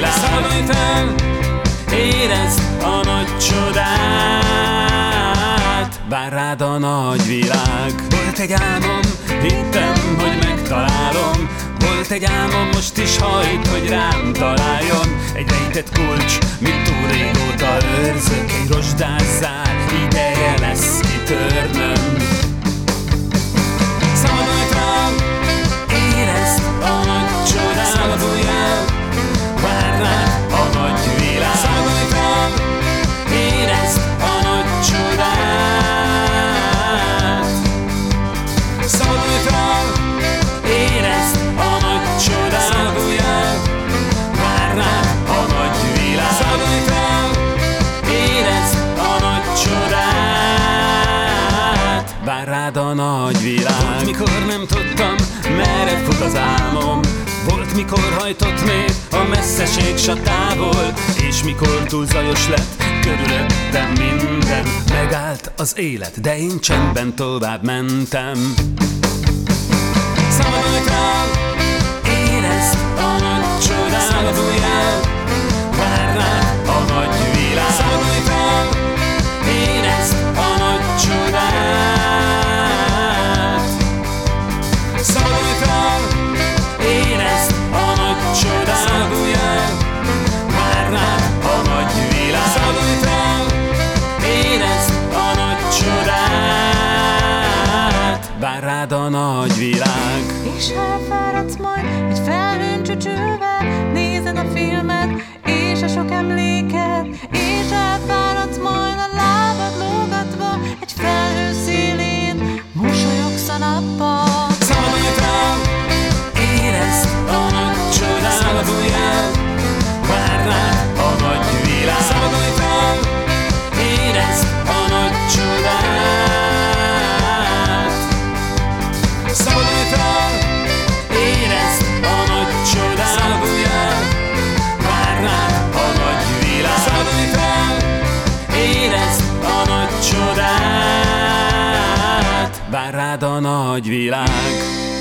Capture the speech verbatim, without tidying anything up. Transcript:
világ. Szabadulj fel, érezd a nagy csodát, vár rád a nagy világ. Volt egy álmom, hittem, hogy megtalálom. Volt egy álmom, most is hajt, hogy rám találjon. Egy rejtett kulcs, mint túl régóta őrzök. Egy rozsdás zár, ideje lesz kitörnöm. Szabadulj fel, érezd a nagy csodát. Szabadulj el, vár rád a nagy világ. Szabadulj fel, érezd a nagy csodát. Szabadulj fel, érezd a nagy csodát. Szabadulj el, vár rád a nagy világ. Szabadulj fel, érezd a nagy csodát, vár rád a nagy világ. Volt, mikor nem tudtam, merre fut az álmom. Volt, mikor hajtott még a messzeség satávol. És mikor túl zajos lett körülöttem minden. Megállt az élet, de én csendben tovább mentem. Szabadulj fel, érezd a nagy csodát. Szabadulj el, vár rád a nagy világ. Szabadulj fel, érezd a nagy csodát. Szabadulj fel, érezd a nagy csodát. Szabadulj el, vár rád a nagy világ. Szabadulj fel, érezd a nagy csodát, vár rád a nagy világ. És ha elfáradsz majd egy felhőn csücsülve, nézed a filmet és a sok emléket, és elfáradsz majd a lábad lógatva egy felhő szélén, mosolyogsz a nappal. Szabadulj fel, érezd a nagy csodát. Szabadulj el, vár rád a nagy világ. Szabadulj fel, érezd a nagy csodát. Szabadulj fel, érezd a nagy csodát. Szabadulj el, vár rád a nagy világ. Szabadulj fel, érezd a nagy csodát, vár rád a nagy világ.